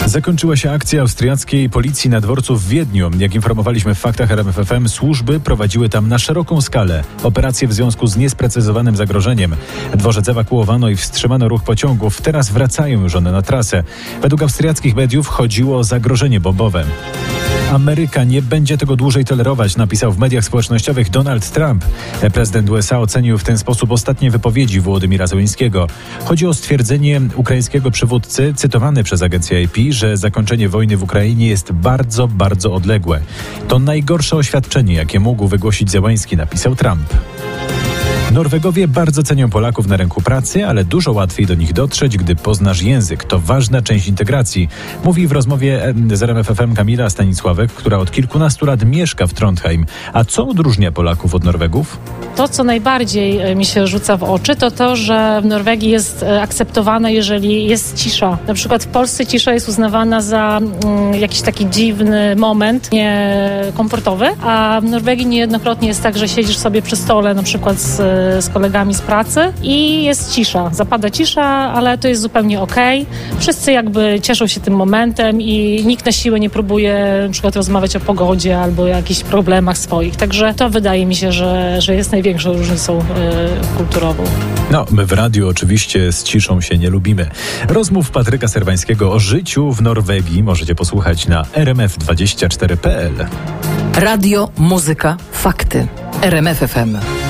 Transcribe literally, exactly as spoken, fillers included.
Zakończyła się akcja austriackiej policji na dworcu w Wiedniu. Jak informowaliśmy w Faktach R M F F M, służby prowadziły tam na szeroką skalę operacje w związku z niesprecyzowanym zagrożeniem. Dworzec ewakuowano i wstrzymano ruch pociągów. Teraz wracają już one na trasę. Według austriackich mediów chodziło o zagrożenie bombowe. Ameryka nie będzie tego dłużej tolerować, napisał w mediach społecznościowych Donald Trump. Prezydent U S A ocenił w ten sposób ostatnie wypowiedzi Wołodymyra Zełenskiego. Chodzi o stwierdzenie ukraińskiego przywódcy, cytowany przez agencję A P, że zakończenie wojny w Ukrainie jest bardzo, bardzo odległe. To najgorsze oświadczenie, jakie mógł wygłosić Zełenski, napisał Trump. Norwegowie bardzo cenią Polaków na rynku pracy, ale dużo łatwiej do nich dotrzeć, gdy poznasz język. To ważna część integracji, mówi w rozmowie z R M F F M Kamila Stanisławek, która od kilkunastu lat mieszka w Trondheim. A co odróżnia Polaków od Norwegów? To, co najbardziej mi się rzuca w oczy, to to, że w Norwegii jest akceptowane, jeżeli jest cisza. Na przykład w Polsce cisza jest uznawana za mm, jakiś taki dziwny moment, niekomfortowy, a w Norwegii niejednokrotnie jest tak, że siedzisz sobie przy stole, na przykład z, z kolegami z pracy i jest cisza. Zapada cisza, ale to jest zupełnie okej. Wszyscy jakby cieszą się tym momentem i nikt na siłę nie próbuje na przykład rozmawiać o pogodzie albo o jakichś problemach swoich. Także to wydaje mi się, że, że jest największą różnicą y, kulturową. No, my w radiu oczywiście z ciszą się nie lubimy. Rozmów Patryka Serwańskiego o życiu w Norwegii możecie posłuchać na r m f dwadzieścia cztery kropka p l. Radio, muzyka, fakty. R M F F M.